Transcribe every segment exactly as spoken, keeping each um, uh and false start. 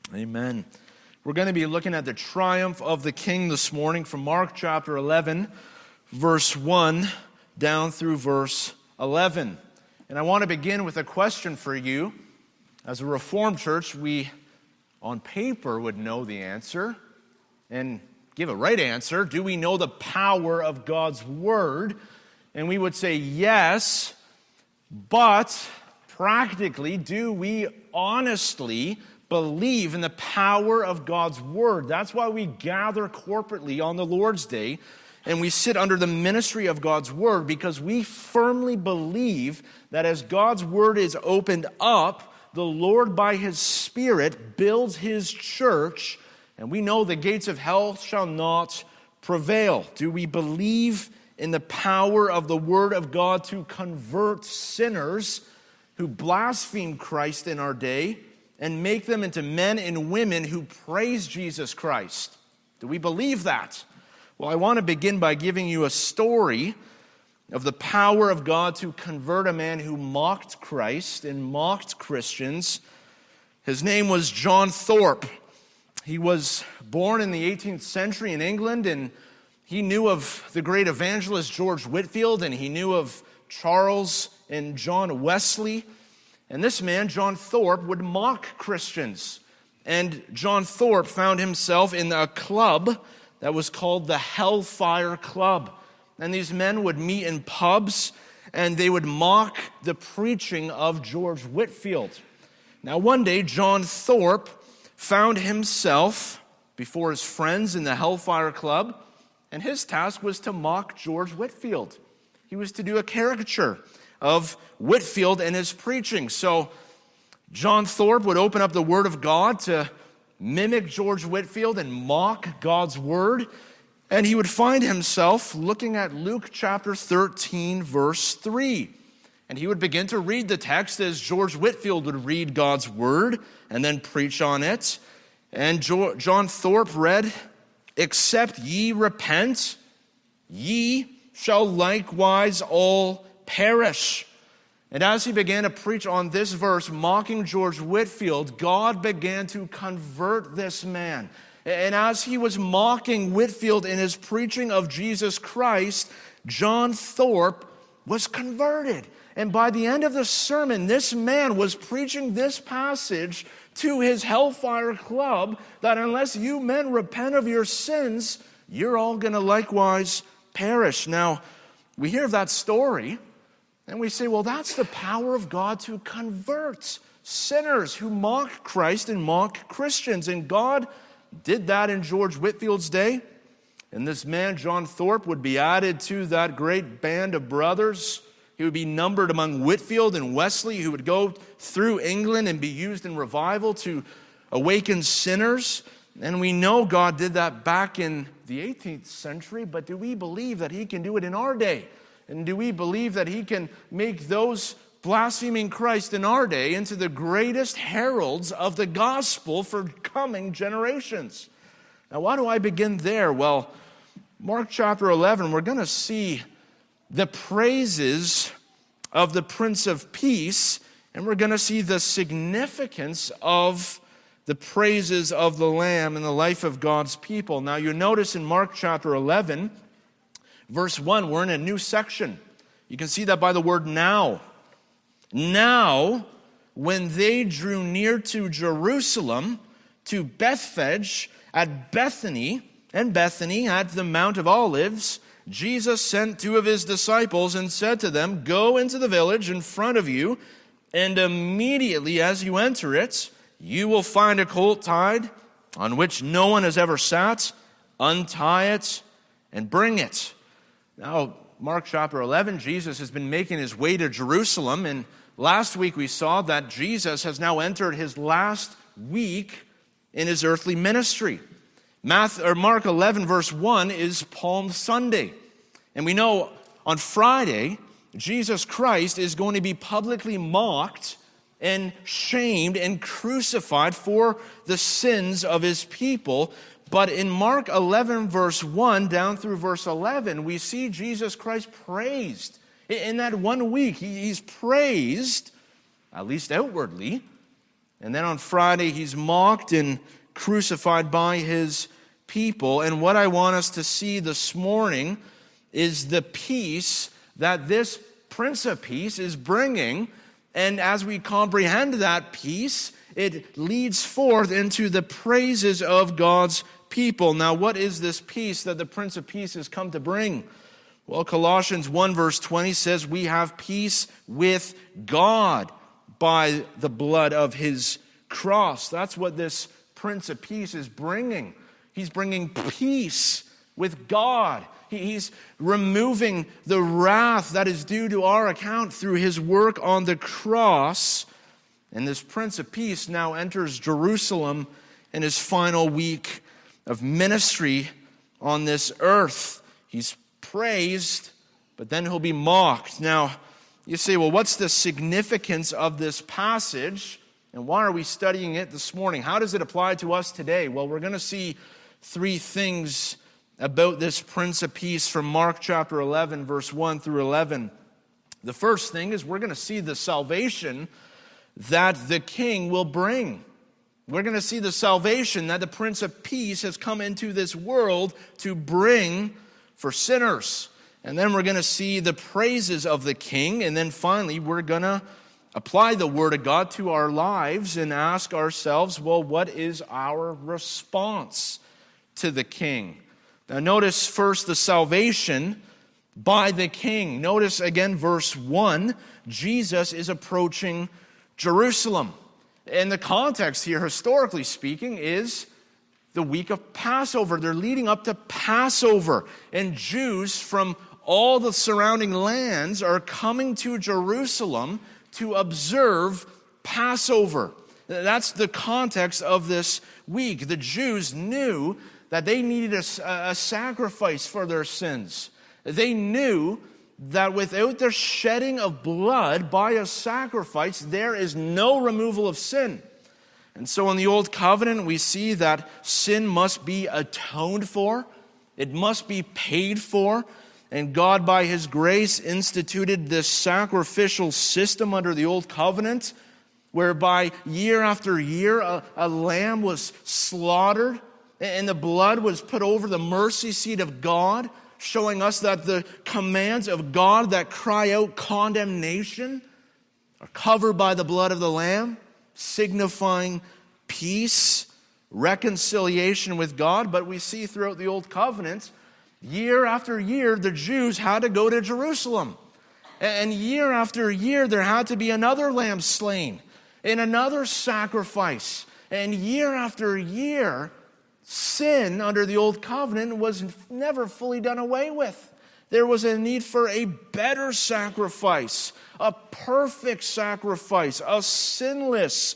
Amen. We're going to be looking at the triumph of the King this morning from Mark chapter eleven, verse one down through verse eleven. And I want to begin with a question for you. As a Reformed church, we on paper would know the answer and give a right answer. Do we know the power of God's Word? And we would say yes, but practically, do we honestly believe in the power of God's Word? That's why we gather corporately on the Lord's Day and we sit under the ministry of God's Word, because we firmly believe that as God's Word is opened up, the Lord by His Spirit builds His church, and we know the gates of hell shall not prevail. Do we believe in the power of the Word of God to convert sinners who blaspheme Christ in our day and make them into men and women who praise Jesus Christ? Do we believe that? Well, I want to begin by giving you a story of the power of God to convert a man who mocked Christ and mocked Christians. His name was John Thorpe. He was born in the eighteenth century in England, and he knew of the great evangelist George Whitefield, and he knew of Charles and John Wesley. And this man, John Thorpe, would mock Christians. And John Thorpe found himself in a club that was called the Hellfire Club. And these men would meet in pubs, and they would mock the preaching of George Whitefield. Now, one day, John Thorpe found himself before his friends in the Hellfire Club, and his task was to mock George Whitefield. He was to do a caricature of Whitefield and his preaching. So John Thorpe would open up the Word of God to mimic George Whitefield and mock God's Word. And he would find himself looking at Luke chapter thirteen, verse three. And he would begin to read the text as George Whitefield would read God's Word and then preach on it. And John Thorpe read, "Except ye repent, ye shall likewise all perish." And as he began to preach on this verse, mocking George Whitefield, God began to convert this man. And as he was mocking Whitefield in his preaching of Jesus Christ, John Thorpe was converted. And by the end of the sermon, this man was preaching this passage to his Hellfire Club, that unless you men repent of your sins, you're all going to likewise perish. Now, we hear that story, and we say, well, that's the power of God to convert sinners who mock Christ and mock Christians. And God did that in George Whitefield's day. And this man, John Thorpe, would be added to that great band of brothers. He would be numbered among Whitefield and Wesley, who would go through England and be used in revival to awaken sinners. And we know God did that back in the eighteenth century, but do we believe that He can do it in our day? And do we believe that He can make those blaspheming Christ in our day into the greatest heralds of the gospel for coming generations? Now, why do I begin there? Well, Mark chapter eleven, we're going to see the praises of the Prince of Peace, and we're going to see the significance of the praises of the Lamb in the life of God's people. Now, you notice in Mark chapter eleven, verse one, we're in a new section. You can see that by the word now. Now, when they drew near to Jerusalem, to Bethphage at Bethany, and Bethany at the Mount of Olives, Jesus sent two of His disciples and said to them, "Go into the village in front of you, and immediately as you enter it, you will find a colt tied on which no one has ever sat. Untie it and bring it." Now, Mark chapter eleven, Jesus has been making His way to Jerusalem, and last week we saw that Jesus has now entered His last week in His earthly ministry. Matthew, or Mark eleven, verse one is Palm Sunday. And we know on Friday, Jesus Christ is going to be publicly mocked and shamed and crucified for the sins of His people. But in Mark eleven, verse one, down through verse eleven, we see Jesus Christ praised. In that one week, He's praised, at least outwardly, And then on Friday, he's mocked and crucified by his people. And what I want us to see this morning is the peace that this Prince of Peace is bringing. And as we comprehend that peace, it leads forth into the praises of God's people. Now, what is this peace that the Prince of Peace has come to bring? Well, Colossians one verse twenty says, we have peace with God by the blood of his cross. That's what this Prince of Peace is bringing. He's bringing peace with God. He's removing the wrath that is due to our account through his work on the cross. And this Prince of Peace now enters Jerusalem in his final week of ministry on this earth. He's praised, but then he'll be mocked. Now, you say, well, what's the significance of this passage? And why are we studying it this morning? How does it apply to us today? Well, we're going to see three things about this Prince of Peace from Mark chapter eleven, verse one through eleven. The first thing is we're going to see the salvation that the King will bring. We're going to see the salvation that the Prince of Peace has come into this world to bring for sinners. And then we're going to see the praises of the King. And then finally, we're going to apply the Word of God to our lives and ask ourselves, well, what is our response to the King? Now, notice first the salvation by the King. Notice again verse one, Jesus is approaching Jerusalem. And the context here, historically speaking, is the week of Passover. They're leading up to Passover. And Jews from all the surrounding lands are coming to Jerusalem to observe Passover. That's the context of this week. The Jews knew that they needed a, a sacrifice for their sins. They knew that without the shedding of blood by a sacrifice, there is no removal of sin. And so in the Old Covenant, we see that sin must be atoned for. It must be paid for. And God, by his grace, instituted this sacrificial system under the Old Covenant, whereby year after year a, a lamb was slaughtered, and the blood was put over the mercy seat of God, showing us that the commands of God that cry out condemnation are covered by the blood of the Lamb, signifying peace, reconciliation with God. But we see throughout the Old Covenant, year after year, the Jews had to go to Jerusalem. And year after year, there had to be another lamb slain and another sacrifice. And year after year, sin under the Old Covenant was never fully done away with. There was a need for a better sacrifice, a perfect sacrifice, a sinless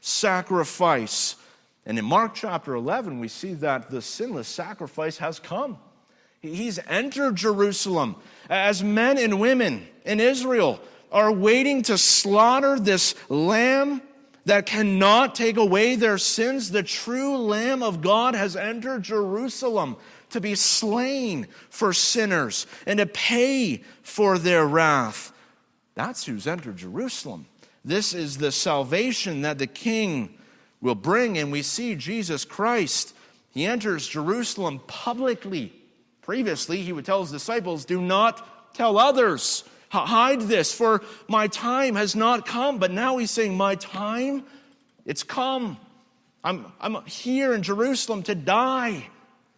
sacrifice. And in Mark chapter eleven, we see that the sinless sacrifice has come. He's entered Jerusalem as men and women in Israel are waiting to slaughter this lamb that cannot take away their sins. The true Lamb of God has entered Jerusalem to be slain for sinners and to pay for their wrath. That's who's entered Jerusalem. This is the salvation that the King will bring. And we see Jesus Christ. He enters Jerusalem publicly. Previously, he would tell his disciples, do not tell others. Hide this, for my time has not come. But now he's saying, my time, it's come. I'm, I'm here in Jerusalem to die.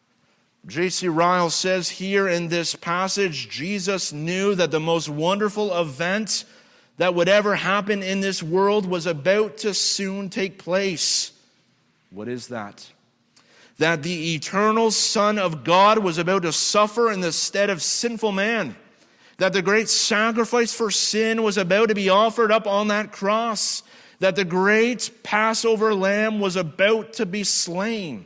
J C Ryle says here in this passage, Jesus knew that the most wonderful event that would ever happen in this world was about to soon take place. What is that? That the eternal Son of God was about to suffer in the stead of sinful man. That the great sacrifice for sin was about to be offered up on that cross. That the great Passover lamb was about to be slain.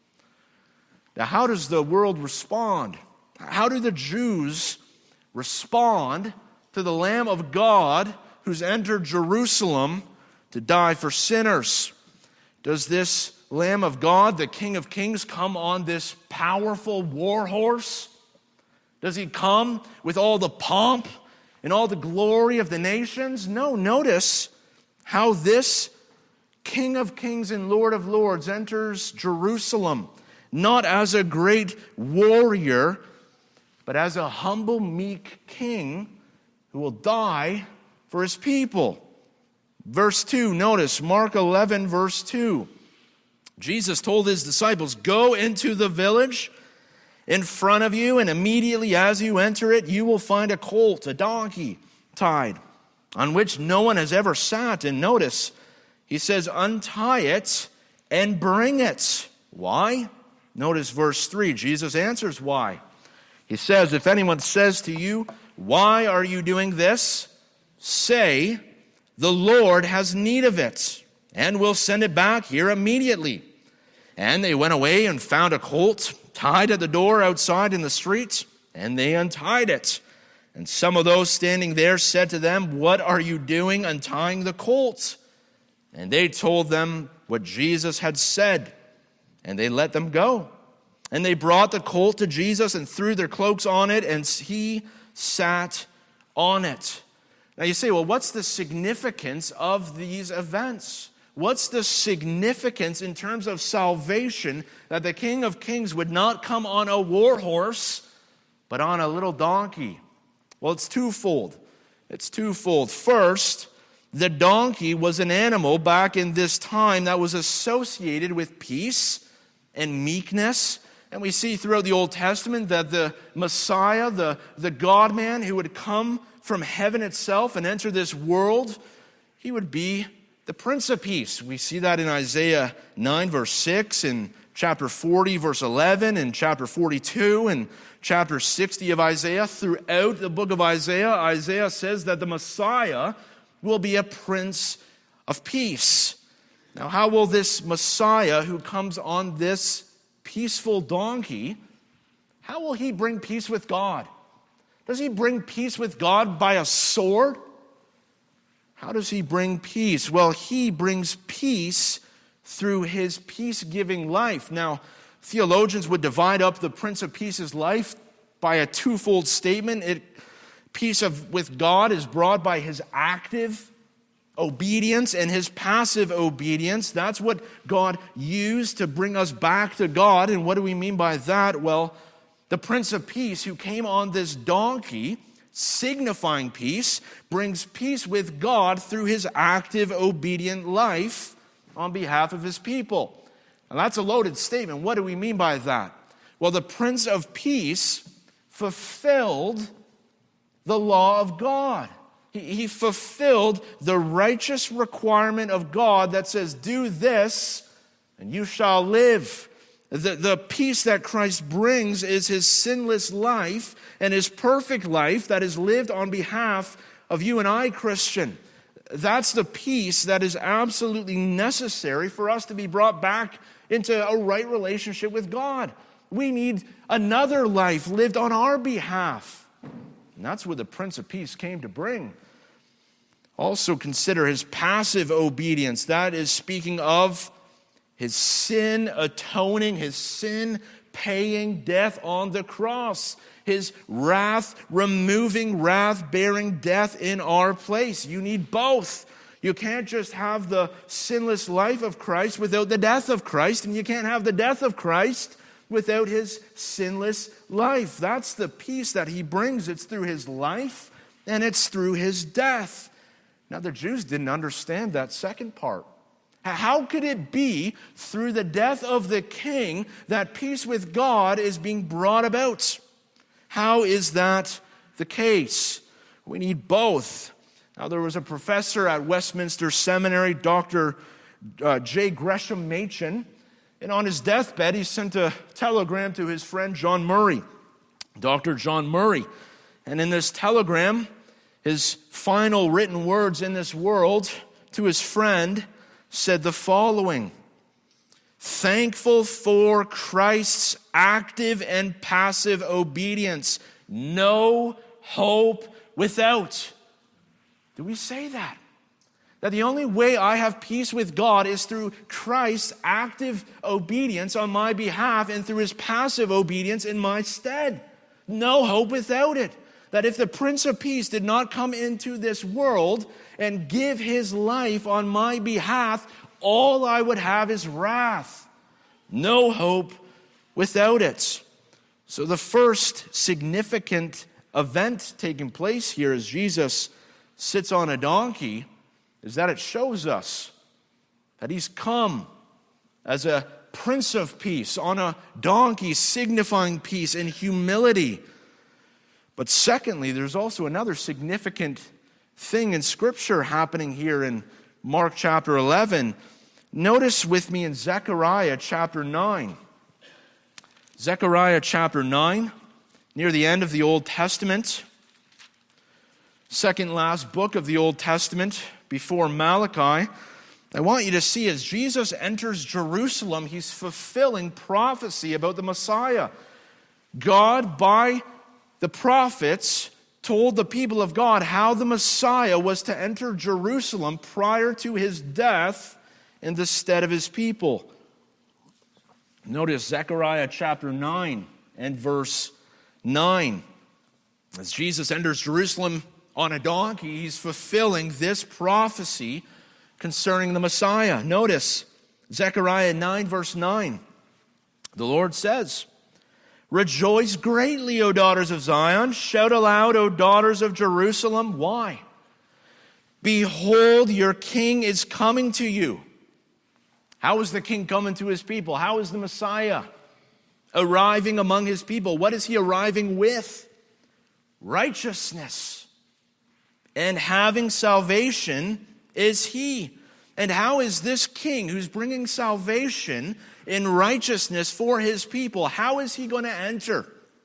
Now, how does the world respond? How do the Jews respond to the Lamb of God who's entered Jerusalem to die for sinners? Does this Lamb of God, the King of Kings, come on this powerful war horse? Does he come with all the pomp and all the glory of the nations? No, notice how this King of kings and Lord of lords, enters Jerusalem, not as a great warrior, but as a humble, meek king who will die for his people. Verse two, notice, Mark eleven, verse two. Jesus told his disciples, "Go into the village in front of you, and immediately as you enter it, you will find a colt, a donkey, tied, on which no one has ever sat." And notice, he says, "Untie it and bring it." Why? Notice verse three. Jesus answers why. He says, "If anyone says to you, 'Why are you doing this?' say, 'The Lord has need of it, and will send it back here immediately.'" And they went away and found a colt tied at the door outside in the street, and they untied it. And some of those standing there said to them, "What are you doing untying the colt?" And they told them what Jesus had said, and they let them go. And they brought the colt to Jesus and threw their cloaks on it, and he sat on it. Now you say, well, what's the significance of these events? What's the significance in terms of salvation that the King of Kings would not come on a war horse, but on a little donkey? Well, it's twofold. It's twofold. First, the donkey was an animal back in this time that was associated with peace and meekness. And we see throughout the Old Testament that the Messiah, the, the God-man who would come from heaven itself and enter this world, he would be the Prince of Peace. We see that in Isaiah nine, verse six, in chapter forty, verse eleven, in chapter forty-two, and chapter sixty of Isaiah. Throughout the book of Isaiah, Isaiah says that the Messiah will be a Prince of Peace. Now, how will this Messiah who comes on this peaceful donkey, how will he bring peace with God? Does he bring peace with God by a sword? How does he bring peace? Well, he brings peace through his peace-giving life. Now, theologians would divide up the Prince of Peace's life by a twofold statement. It, peace of, with God is brought by his active obedience and his passive obedience. That's what God used to bring us back to God. And what do we mean by that? Well, the Prince of Peace who came on this donkey, signifying peace, brings peace with God through his active, obedient life on behalf of his people. And that's a loaded statement. What do we mean by that? Well, the Prince of Peace fulfilled the law of God. He, he fulfilled the righteous requirement of God that says, do this and you shall live. The, the peace that Christ brings is his sinless life and his perfect life that is lived on behalf of you and I, Christian. That's the peace that is absolutely necessary for us to be brought back into a right relationship with God. We need another life lived on our behalf. And that's what the Prince of Peace came to bring. Also consider his passive obedience. That is speaking of his sin atoning, his sin paying death on the cross. His wrath removing, wrath bearing death in our place. You need both. You can't just have the sinless life of Christ without the death of Christ, and you can't have the death of Christ without his sinless life. That's the peace that he brings. It's through his life and it's through his death. Now, the Jews didn't understand that second part. How could it be through the death of the king that peace with God is being brought about? How is that the case? We need both. Now, there was a professor at Westminster Seminary, Doctor Uh, J. Gresham Machen, and on his deathbed, he sent a telegram to his friend John Murray, Doctor John Murray. And in this telegram, his final written words in this world to his friend said the following: thankful for Christ's active and passive obedience, no hope without. Do we say that? That the only way I have peace with God is through Christ's active obedience on my behalf and through his passive obedience in my stead. No hope without it. That if the Prince of Peace did not come into this world and give his life on my behalf, all I would have is wrath. No hope without it. So the first significant event taking place here as Jesus sits on a donkey is that it shows us that he's come as a Prince of Peace on a donkey, signifying peace and humility. But secondly, there's also another significant thing in Scripture happening here in Mark chapter eleven. Notice with me in Zechariah chapter nine. Zechariah chapter nine, near the end of the Old Testament, second last book of the Old Testament before Malachi. I want you to see as Jesus enters Jerusalem, he's fulfilling prophecy about the Messiah. God, by the prophets, told the people of God how the Messiah was to enter Jerusalem prior to his death in the stead of his people. Notice Zechariah chapter nine and verse nine. As Jesus enters Jerusalem on a donkey, he's fulfilling this prophecy concerning the Messiah. Notice Zechariah nine verse nine. The Lord says, "Rejoice greatly, O daughters of Zion. Shout aloud, O daughters of Jerusalem." Why? "Behold, your king is coming to you." How is the king coming to his people? How is the Messiah arriving among his people? What is he arriving with? Righteousness. And having salvation is he. And how is this king who's bringing salvation in righteousness for his people, how is he going to enter?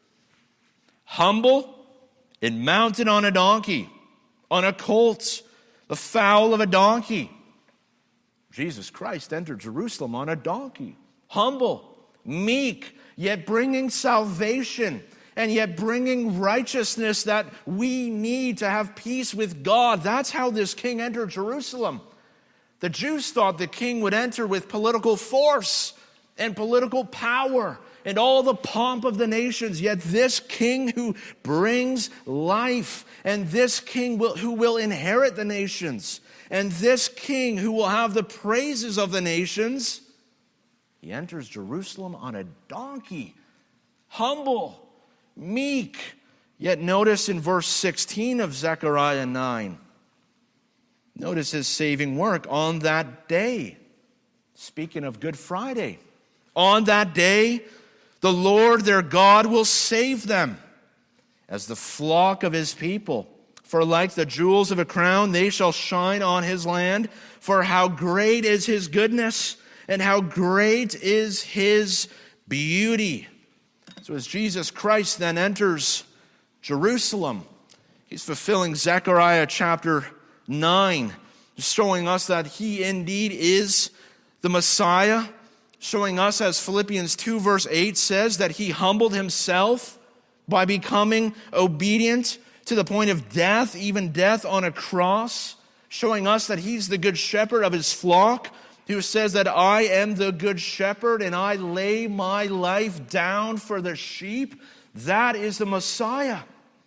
Humble and mounted on a donkey, on a colt, the foal of a donkey. Jesus Christ entered Jerusalem on a donkey. Humble, meek, yet bringing salvation, and yet bringing righteousness that we need to have peace with God. That's how this king entered Jerusalem. The Jews thought the king would enter with political force and political power and all the pomp of the nations. Yet this king who brings life, and this king will, who will inherit the nations, and this king who will have the praises of the nations, he enters Jerusalem on a donkey, humble, meek. Yet notice in verse sixteen of Zechariah nine, notice his saving work. On that day, speaking of Good Friday, on that day, the Lord their God will save them as the flock of his people. For like the jewels of a crown, they shall shine on his land. For how great is his goodness, and how great is his beauty. So as Jesus Christ then enters Jerusalem, he's fulfilling Zechariah chapter nine, showing us that he indeed is the Messiah, showing us, as Philippians two verse eight says, that he humbled himself by becoming obedient to the point of death, even death on a cross, showing us that he's the good shepherd of his flock, who says that I am the good shepherd and I lay my life down for the sheep. That is the Messiah.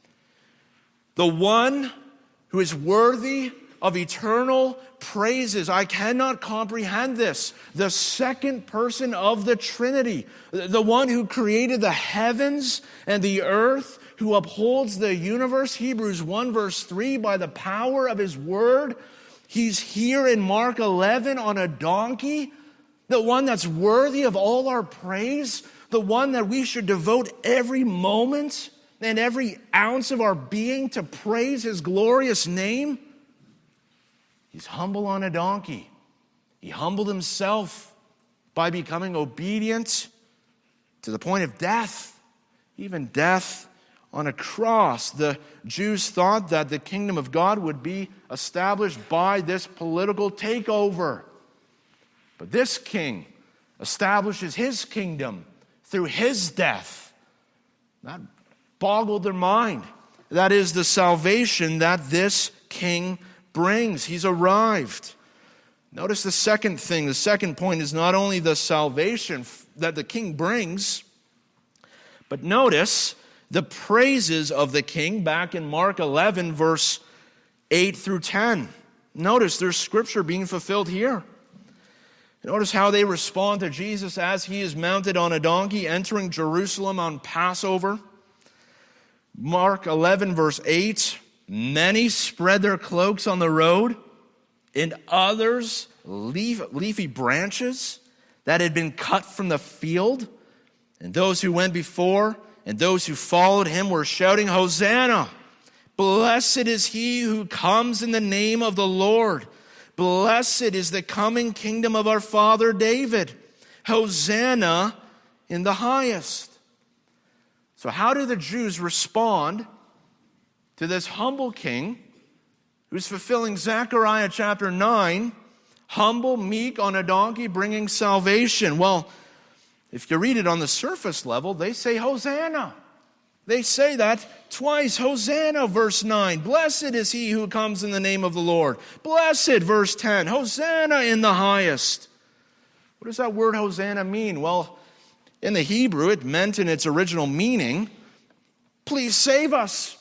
The one who is worthy of eternal praises. I cannot comprehend this. The second person of the Trinity, the one who created the heavens and the earth, who upholds the universe, Hebrews one verse three, by the power of his word. He's here in Mark eleven on a donkey, the one that's worthy of all our praise, the one that we should devote every moment and every ounce of our being to praise his glorious name. He's humble on a donkey. He humbled himself by becoming obedient to the point of death, even death on a cross. The Jews thought that the kingdom of God would be established by this political takeover. But this king establishes his kingdom through his death. That boggled their mind. That is the salvation that this king brings. He's arrived. Notice the second thing. The second point is not only the salvation that the king brings, but notice the praises of the king back in Mark eleven, verse eight through ten. Notice there's scripture being fulfilled here. Notice how they respond to Jesus as he is mounted on a donkey, entering Jerusalem on Passover. Mark eleven, verse eight, many spread their cloaks on the road, and others leaf, leafy branches that had been cut from the field. And those who went before and those who followed him were shouting, Hosanna! Blessed is he who comes in the name of the Lord. Blessed is the coming kingdom of our father David. Hosanna in the highest. So how do the Jews respond to this humble king who's fulfilling Zechariah chapter nine, humble, meek, on a donkey, bringing salvation? Well, if you read it on the surface level, they say Hosanna. They say that twice. Hosanna, verse nine. Blessed is he who comes in the name of the Lord. Blessed, verse ten. Hosanna in the highest. What does that word Hosanna mean? Well, in the Hebrew, it meant in its original meaning, please save us.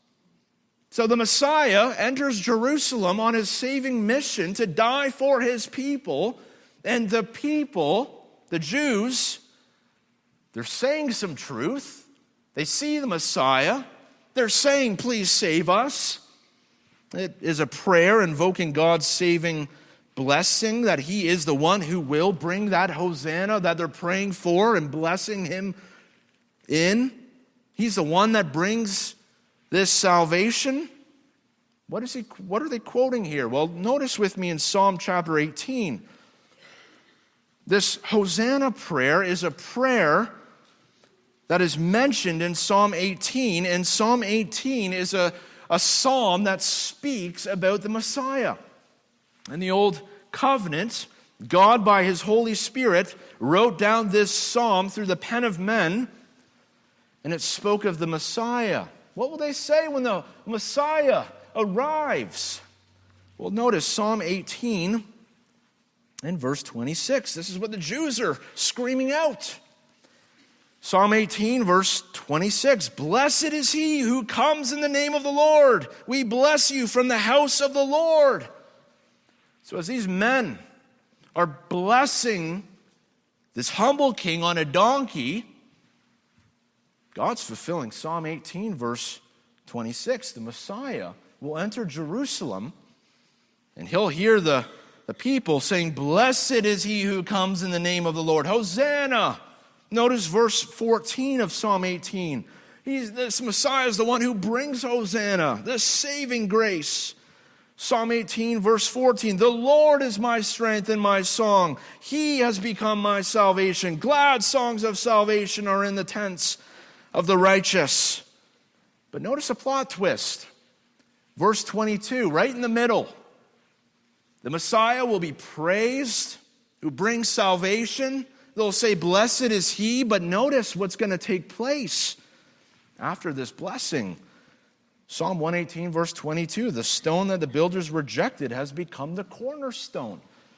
So the Messiah enters Jerusalem on his saving mission to die for his people. And the people, the Jews, they're saying some truth. They see the Messiah. They're saying, please save us. It is a prayer invoking God's saving blessing, that he is the one who will bring that Hosanna that they're praying for and blessing him in. He's the one that brings this salvation. What is he? What are they quoting here? Well, notice with me in Psalm chapter eighteen. This Hosanna prayer is a prayer that is mentioned in Psalm eighteen, and Psalm eighteen is a, a psalm that speaks about the Messiah. In the Old Covenant, God, by his Holy Spirit, wrote down this psalm through the pen of men, and it spoke of the Messiah. What will they say when the Messiah arrives? Well, notice Psalm eighteen and verse twenty-six. This is what the Jews are screaming out. Psalm eighteen, verse twenty-six. Blessed is he who comes in the name of the Lord. We bless you from the house of the Lord. So as these men are blessing this humble king on a donkey, God's fulfilling Psalm eighteen, verse twenty-six. The Messiah will enter Jerusalem, and he'll hear the, the people saying, blessed is he who comes in the name of the Lord. Hosanna! Notice verse fourteen of Psalm eighteen. He's, this Messiah is the one who brings Hosanna, this saving grace. Psalm eighteen, verse fourteen. The Lord is my strength and my song. He has become my salvation. Glad songs of salvation are in the tents of the righteous. But notice a plot twist. Verse twenty-two, right in the middle. The Messiah will be praised, who brings salvation. They'll say, blessed is he, but notice what's going to take place after this blessing. Psalm one eighteen, verse twenty-two, the stone that the builders rejected has become the cornerstone.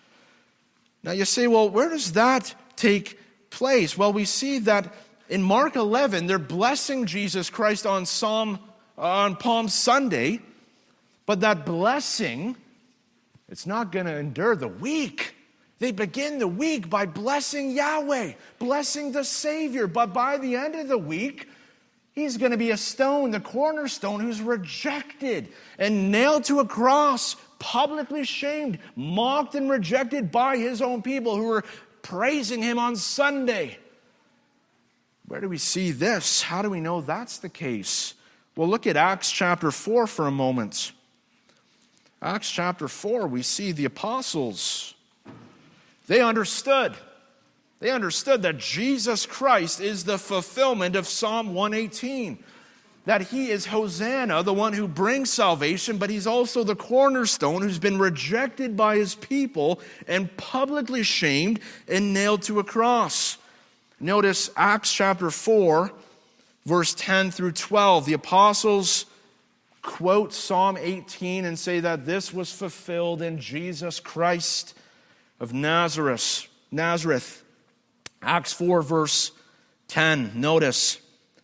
Now you say, well, where does that take place? Well, we see that in Mark eleven, they're blessing Jesus Christ on Psalm, on Palm Sunday, but that blessing, it's not going to endure the week. They begin the week by blessing Yahweh, blessing the Savior. But by the end of the week, he's going to be a stone, the cornerstone, who's rejected and nailed to a cross, publicly shamed, mocked and rejected by his own people who were praising him on Sunday. Where do we see this? How do we know that's the case? Well, look at Acts chapter four for a moment. Acts chapter four, we see the apostles. They understood. They understood that Jesus Christ is the fulfillment of Psalm one eighteen. That he is Hosanna, the one who brings salvation, but he's also the cornerstone who's been rejected by his people and publicly shamed and nailed to a cross. Notice Acts chapter four, verse ten through twelve. The apostles quote Psalm eighteen and say that this was fulfilled in Jesus Christ of Nazareth. Nazareth. Acts four, verse ten. Notice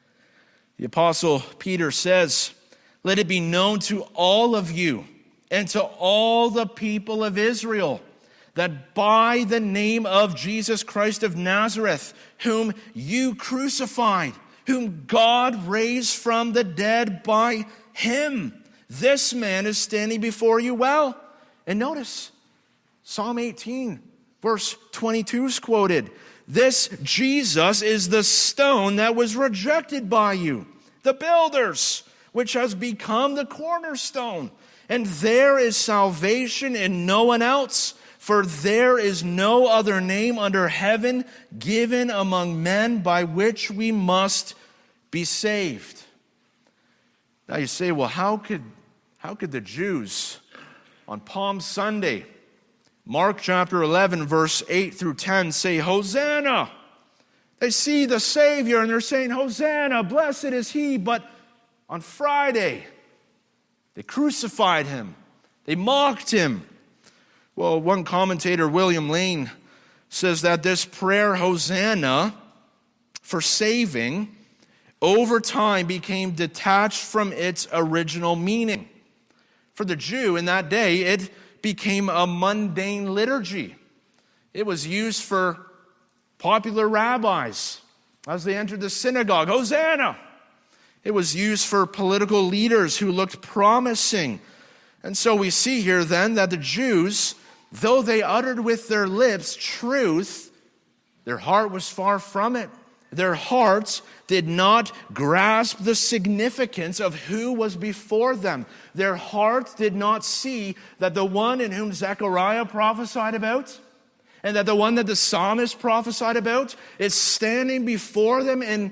the apostle Peter says, let it be known to all of you and to all the people of Israel that by the name of Jesus Christ of Nazareth, whom you crucified, whom God raised from the dead by him, this man is standing before you well. And notice, Psalm eighteen, verse twenty-two is quoted. This Jesus is the stone that was rejected by you, the builders, which has become the cornerstone. And there is salvation in no one else, for there is no other name under heaven given among men by which we must be saved. Now you say, well, how could, how could the Jews on Palm Sunday, Mark chapter eleven, verse eight through ten, say, Hosanna? They see the Savior and they're saying, Hosanna, blessed is he. But on Friday, they crucified him. They mocked him. Well, one commentator, William Lane, says that this prayer, Hosanna, for saving, over time became detached from its original meaning. For the Jew in that day, it became a mundane liturgy. It was used for popular rabbis as they entered the synagogue. Hosanna! It was used for political leaders who looked promising. And so we see here then that the Jews, though they uttered with their lips truth, their heart was far from it. Their hearts did not grasp the significance of who was before them. Their hearts did not see that the one in whom Zechariah prophesied about, and that the one that the psalmist prophesied about, is standing before them in,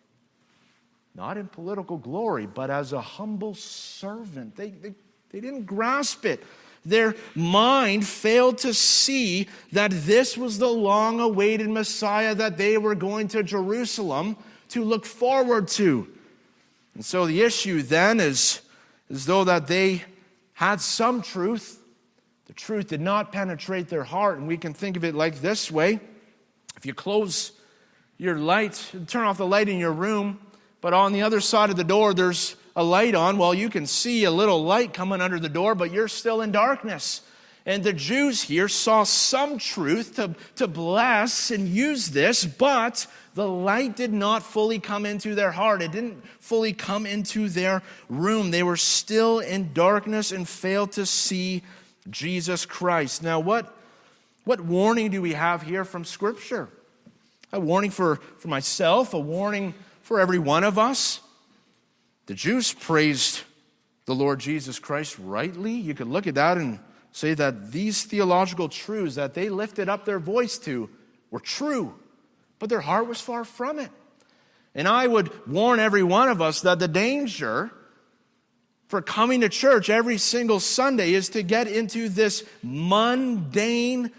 not in political glory, but as a humble servant. They, they, they didn't grasp it. Their mind failed to see that this was the long-awaited Messiah that they were going to Jerusalem to look forward to. And so the issue then is as though that they had some truth. The truth did not penetrate their heart. And we can think of it like this way. If you close your light, turn off the light in your room, but on the other side of the door there's a light on, well, you can see a little light coming under the door, but you're still in darkness. And the Jews here saw some truth to, to bless and use this, but the light did not fully come into their heart. It didn't fully come into their room. They were still in darkness and failed to see Jesus Christ. Now, what, what warning do we have here from Scripture? A warning for, for myself, a warning for every one of us. The Jews praised the Lord Jesus Christ rightly. You could look at that and say that these theological truths that they lifted up their voice to were true, but their heart was far from it. And I would warn every one of us that the danger for coming to church every single Sunday is to get into this mundane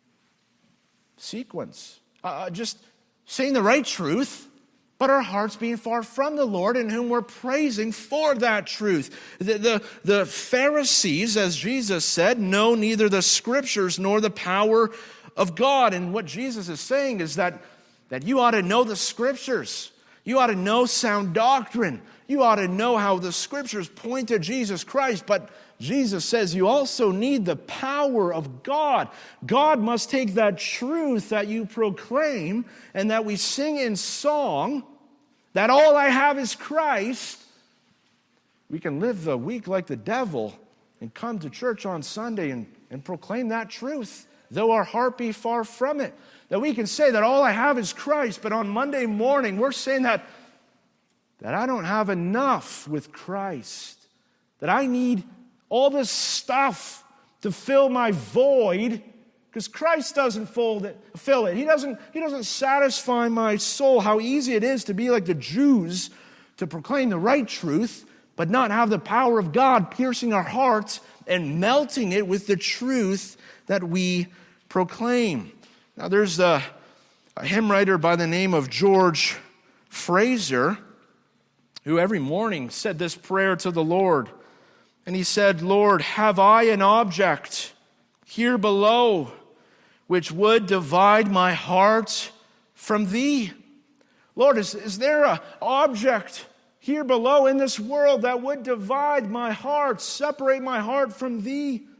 sequence. Uh, just saying the right truth, but our hearts being far from the Lord, in whom we're praising for that truth. The, the, the Pharisees, as Jesus said, know neither the Scriptures nor the power of God. And what Jesus is saying is that, that you ought to know the Scriptures. You ought to know sound doctrine. You ought to know how the Scriptures point to Jesus Christ. But Jesus says you also need the power of God. God must take that truth that you proclaim and that we sing in song, that all I have is Christ. We can live the week like the devil and come to church on Sunday and, and proclaim that truth, though our heart be far from it. That we can say that all I have is Christ, but on Monday morning we're saying that, that I don't have enough with Christ, that I need all this stuff to fill my void, because Christ doesn't fill it, fill it. He doesn't, he doesn't satisfy my soul. How easy it is to be like the Jews, to proclaim the right truth, but not have the power of God piercing our hearts and melting it with the truth that we proclaim. Now there's a, a hymn writer by the name of George Fraser, who every morning said this prayer to the Lord. And he said, Lord, have I an object here below which would divide my heart from thee? Lord, is, is there an object here below in this world that would divide my heart, separate my heart from thee?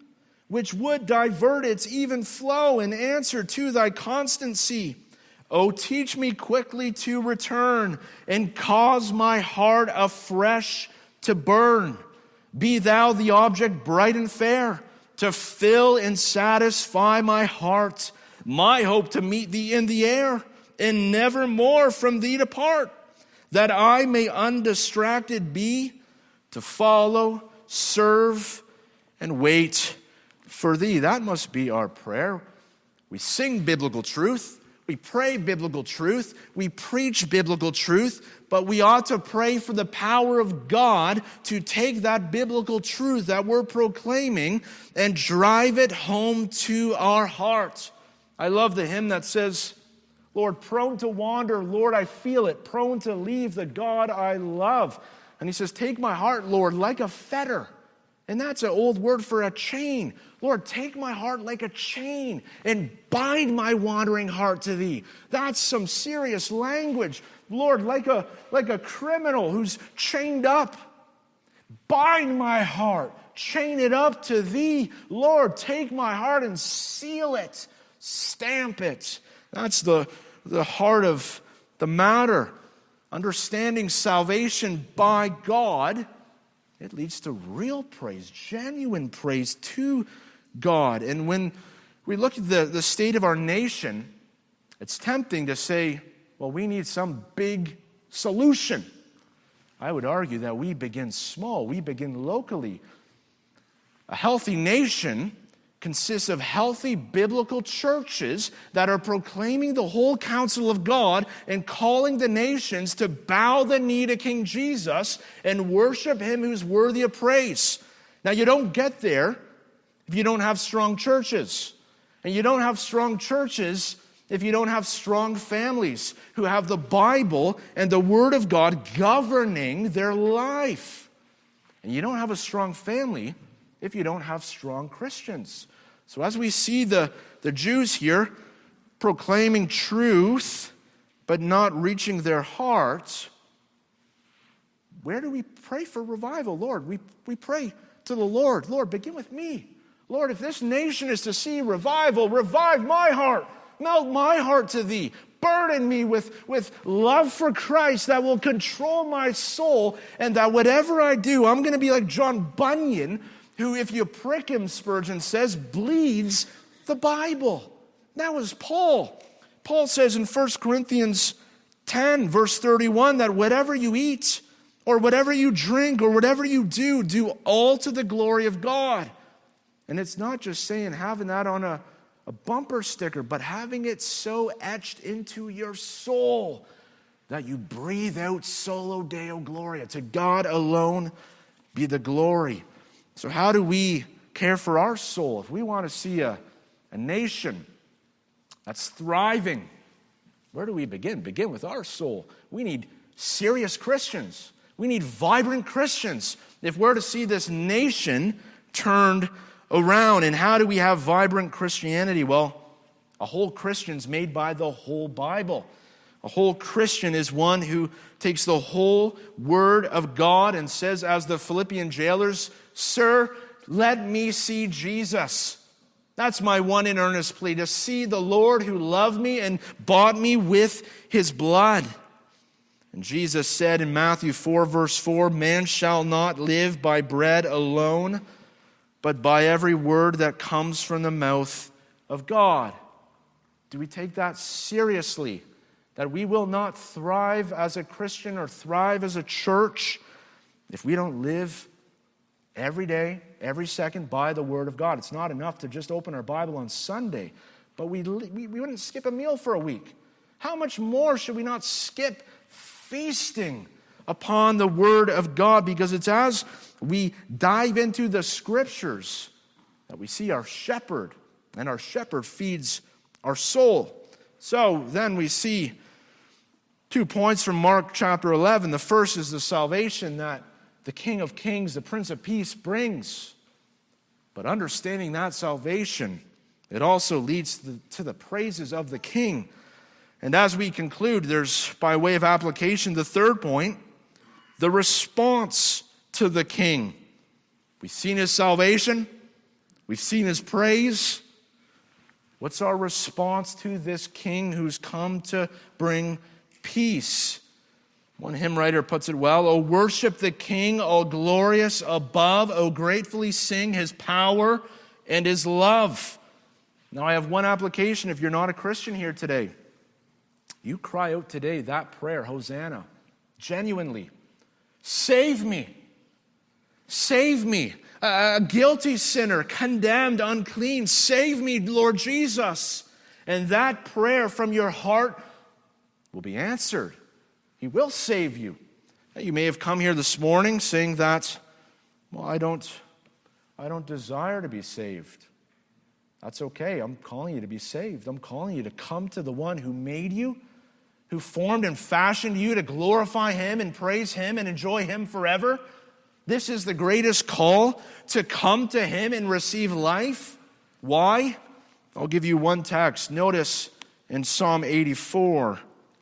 which would divert its even flow in answer to thy constancy. O teach me quickly to return, and cause my heart afresh to burn. Be thou the object bright and fair, to fill and satisfy my heart, my hope to meet thee in the air, and never more from thee depart, that I may undistracted be, to follow, serve, and wait for thee. That must be our prayer. We sing biblical truth. We pray biblical truth. We preach biblical truth. But we ought to pray for the power of God to take that biblical truth that we're proclaiming and drive it home to our hearts. I love the hymn that says, Lord, prone to wander, Lord, I feel it, prone to leave the God I love. And he says, take my heart, Lord, like a fetter. And that's an old word for a chain. Lord, take my heart like a chain and bind my wandering heart to thee. That's some serious language. Lord, like a, like a criminal who's chained up, bind my heart, chain it up to thee. Lord, take my heart and seal it, stamp it. That's the, the heart of the matter. Understanding salvation by God, it leads to real praise, genuine praise to God. And when we look at the, the state of our nation, it's tempting to say, well, we need some big solution. I would argue that we begin small. We begin locally. A healthy nation consists of healthy biblical churches that are proclaiming the whole counsel of God and calling the nations to bow the knee to King Jesus and worship him who's worthy of praise. Now, you don't get there if you don't have strong churches. And you don't have strong churches if you don't have strong families who have the Bible and the Word of God governing their life. And you don't have a strong family if you don't have strong Christians. So as we see the, the Jews here proclaiming truth but not reaching their hearts, where do we pray for revival? Lord, we, we pray to the Lord. Lord, begin with me. Lord, if this nation is to see revival, revive my heart. Melt my heart to thee. Burden me with, with love for Christ that will control my soul, and that whatever I do, I'm going to be like John Bunyan, who, if you prick him, Spurgeon says, bleeds the Bible. That was Paul. Paul says in First Corinthians ten, verse thirty-one, that whatever you eat, or whatever you drink, or whatever you do, do all to the glory of God. And it's not just saying having that on a, a bumper sticker, but having it so etched into your soul that you breathe out solo Deo Gloria. To God alone be the glory. So how do we care for our soul? If we want to see a, a nation that's thriving, where do we begin? Begin with our soul. We need serious Christians. We need vibrant Christians if we're to see this nation turned around. And how do we have vibrant Christianity? Well, a whole Christian's made by the whole Bible. A whole Christian is one who takes the whole Word of God and says, as the Philippian jailers, Sir, let me see Jesus. That's my one and earnest plea, to see the Lord who loved me and bought me with his blood. And Jesus said in Matthew four, verse four, man shall not live by bread alone, but by every word that comes from the mouth of God. Do we take that seriously? That we will not thrive as a Christian or thrive as a church if we don't live every day, every second by the Word of God. It's not enough to just open our Bible on Sunday, but we, we, we wouldn't skip a meal for a week. How much more should we not skip feasting upon the Word of God? Because it's as we dive into the Scriptures that we see our shepherd, and our shepherd feeds our soul. So then we see two points from Mark chapter eleven. The first is the salvation that the King of Kings, the Prince of Peace, brings. But understanding that salvation, it also leads to the, to the praises of the King. And as we conclude, there's, by way of application, the third point, the response to the King. We've seen his salvation. We've seen his praise. What's our response to this king who's come to bring peace? One hymn writer puts it well, "O worship the King, all glorious above, O gratefully sing his power and his love." Now I have one application if you're not a Christian here today. You cry out today that prayer, Hosanna, genuinely. Save me. Save me. A guilty sinner, condemned, unclean. Save me, Lord Jesus. And that prayer from your heart will be answered. He will save you. You may have come here this morning saying that, well, I don't, I don't desire to be saved. That's okay. I'm calling you to be saved. I'm calling you to come to the one who made you, who formed and fashioned you to glorify him and praise him and enjoy him forever. This is the greatest call, to come to him and receive life. Why? I'll give you one text. Notice in Psalm eighty-four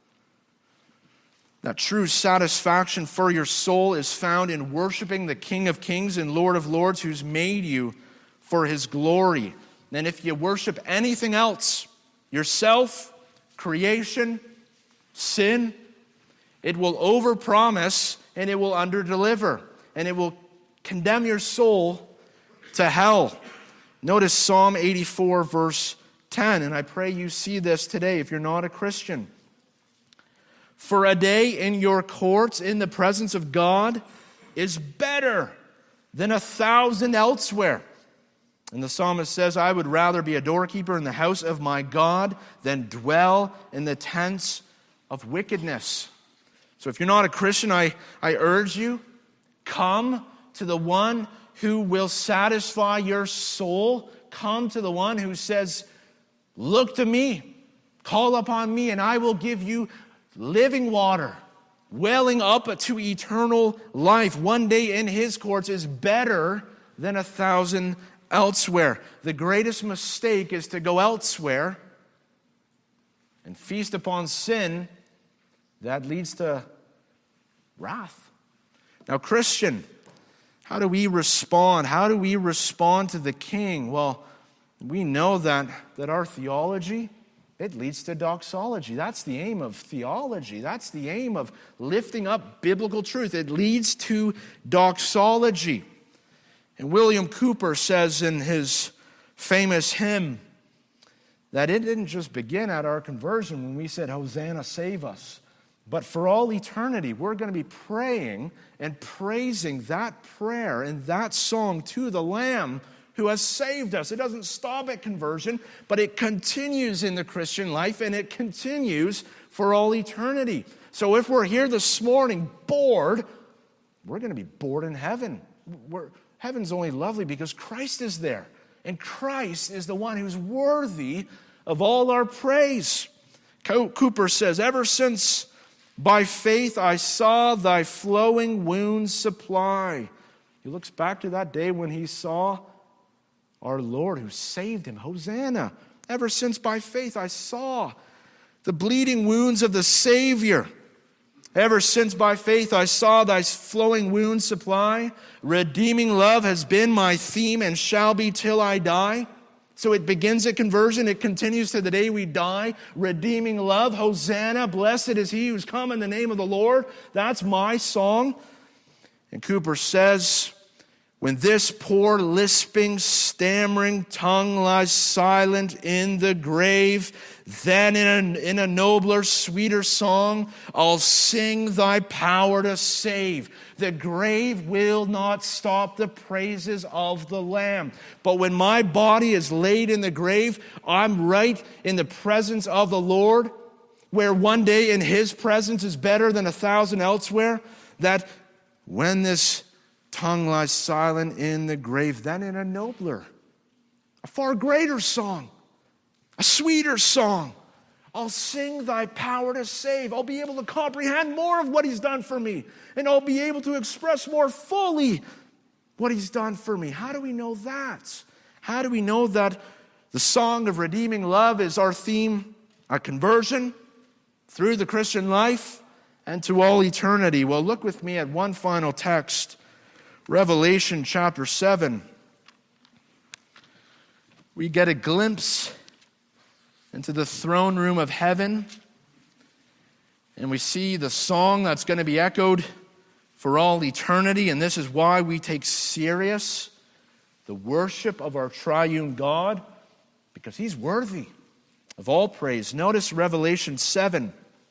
that true satisfaction for your soul is found in worshiping the King of Kings and Lord of Lords, who's made you for his glory. And if you worship anything else, yourself, creation, sin, it will overpromise and it will underdeliver. And it will condemn your soul to hell. Notice Psalm eighty-four, verse ten, and I pray you see this today if you're not a Christian. "For a day in your courts, in the presence of God, is better than a thousand elsewhere." And the psalmist says, "I would rather be a doorkeeper in the house of my God than dwell in the tents of wickedness." So if you're not a Christian, I, I urge you, come to the one who will satisfy your soul. Come to the one who says, "Look to me, call upon me, and I will give you living water, welling up to eternal life." One day in his courts is better than a thousand elsewhere. The greatest mistake is to go elsewhere and feast upon sin. That leads to wrath. Now, Christian, how do we respond? How do we respond to the King? Well, we know that, that our theology, it leads to doxology. That's the aim of theology. That's the aim of lifting up biblical truth. It leads to doxology. And William Cowper says in his famous hymn that it didn't just begin at our conversion when we said, "Hosanna, save us." But for all eternity, we're going to be praying and praising that prayer and that song to the Lamb who has saved us. It doesn't stop at conversion, but it continues in the Christian life, and it continues for all eternity. So if we're here this morning bored, we're going to be bored in heaven. We're, heaven's only lovely because Christ is there, and Christ is the one who's worthy of all our praise. Cowper says, "Ever since by faith I saw thy flowing wounds supply." He looks back to that day when he saw our Lord who saved him. Hosanna. "Ever since by faith I saw the bleeding wounds of the Savior. Ever since by faith I saw thy flowing wounds supply. Redeeming love has been my theme and shall be till I die." So it begins at conversion. It continues to the day we die. Redeeming love. Hosanna. Blessed is he who's come in the name of the Lord. That's my song. And Cowper says, "When this poor lisping, stammering tongue lies silent in the grave, then in a, in a nobler, sweeter song, I'll sing thy power to save." The grave will not stop the praises of the Lamb. But when my body is laid in the grave, I'm right in the presence of the Lord, where one day in his presence is better than a thousand elsewhere. That when this tongue lies silent in the grave, then in a nobler, a far greater song, a sweeter song, I'll sing thy power to save. I'll be able to comprehend more of what he's done for me. And I'll be able to express more fully what he's done for me. How do we know that? How do we know that the song of redeeming love is our theme at conversion, through the Christian life, and to all eternity? Well, look with me at one final text, Revelation chapter seven. we get a glimpse into the throne room of heaven, and we see the song that's going to be echoed for all eternity, and this is why we take serious the worship of our triune God, because He's worthy of all praise. Notice Revelation seven,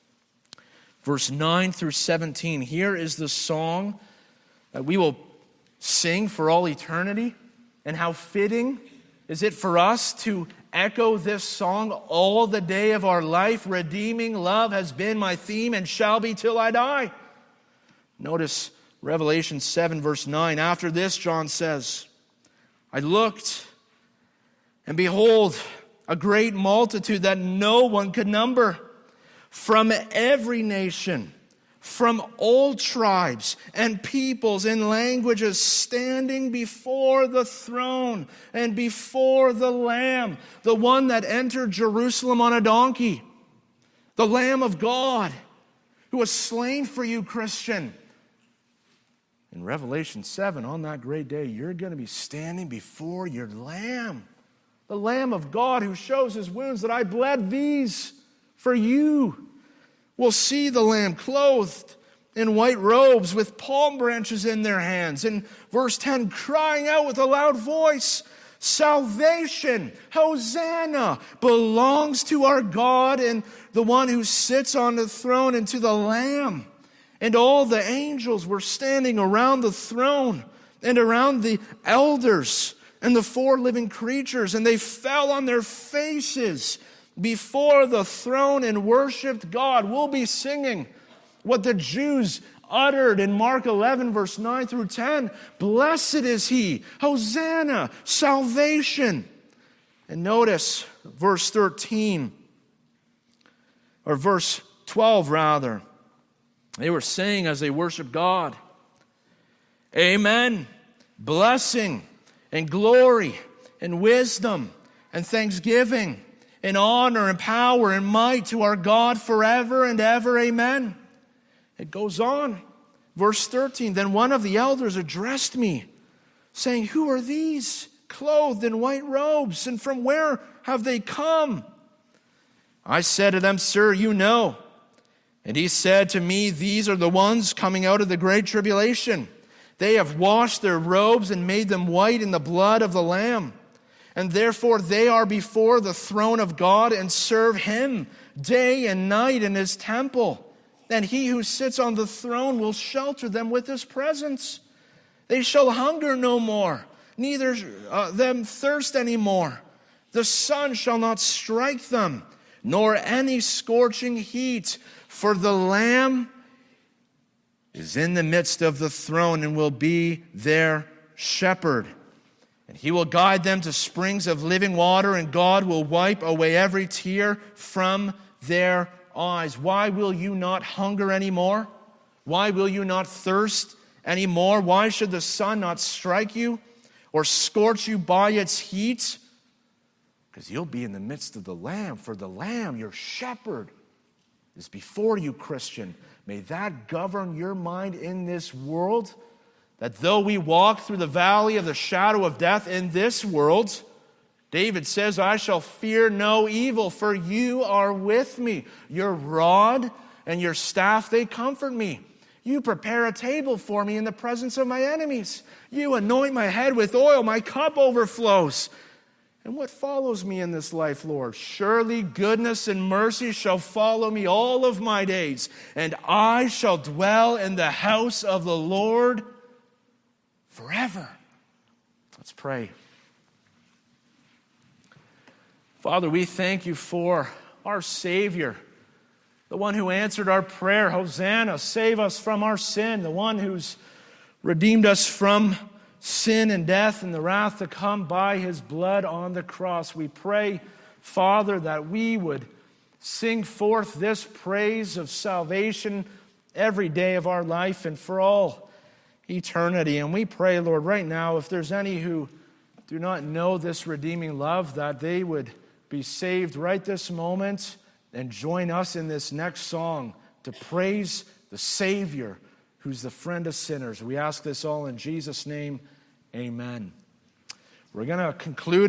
verse nine through seventeen. Here is the song that we will sing for all eternity, and how fitting is it for us to echo this song all the day of our life. Redeeming love has been my theme and shall be till I die. Notice Revelation seven, verse nine. After this, John says, I looked, and behold, a great multitude that no one could number, from every nation, from all tribes and peoples and languages, standing before the throne and before the Lamb, the one that entered Jerusalem on a donkey, the Lamb of God, who was slain for you, Christian. In Revelation seven, on that great day, you're going to be standing before your Lamb, the Lamb of God who shows His wounds, that I bled these for you. We'll see the Lamb clothed in white robes with palm branches in their hands. In verse ten, crying out with a loud voice, salvation, Hosanna, belongs to our God and the one who sits on the throne, and to the Lamb. And all the angels were standing around the throne and around the elders and the four living creatures, and they fell on their faces before the throne and worshiped God. We'll be singing what the Jews uttered in Mark eleven, verse nine through ten. Blessed is He, Hosanna, salvation. And notice verse thirteen, or verse twelve rather. They were saying as they worshiped God, Amen, blessing and glory and wisdom and thanksgiving and honor and power and might to our God forever and ever. Amen. It goes on. Verse thirteen, then one of the elders addressed me, saying, who are these clothed in white robes, and from where have they come? I said to them, sir, you know. And he said to me, these are the ones coming out of the great tribulation. They have washed their robes and made them white in the blood of the Lamb. And therefore they are before the throne of God and serve Him day and night in His temple. And He who sits on the throne will shelter them with His presence. They shall hunger no more, neither uh, them thirst any more. The sun shall not strike them, nor any scorching heat. For the Lamb is in the midst of the throne and will be their shepherd. And He will guide them to springs of living water, and God will wipe away every tear from their eyes. Why will you not hunger anymore? Why will you not thirst anymore? Why should the sun not strike you or scorch you by its heat? Because you'll be in the midst of the Lamb. For the Lamb, your shepherd, is before you, Christian. May that govern your mind in this world, that though we walk through the valley of the shadow of death in this world, David says, I shall fear no evil, for you are with me. Your rod and your staff, they comfort me. You prepare a table for me in the presence of my enemies. You anoint my head with oil, my cup overflows. And what follows me in this life, Lord? Surely goodness and mercy shall follow me all of my days, and I shall dwell in the house of the Lord forever. Let's pray. Father, we thank you for our Savior, the one who answered our prayer, Hosanna, save us from our sin, the one who's redeemed us from sin and death and the wrath to come by His blood on the cross. We pray, Father, that we would sing forth this praise of salvation every day of our life and for all eternity. And we pray, Lord, right now, if there's any who do not know this redeeming love, that they would be saved right this moment and join us in this next song to praise the Savior who's the friend of sinners. We ask this all in Jesus' name. Amen. We're going to conclude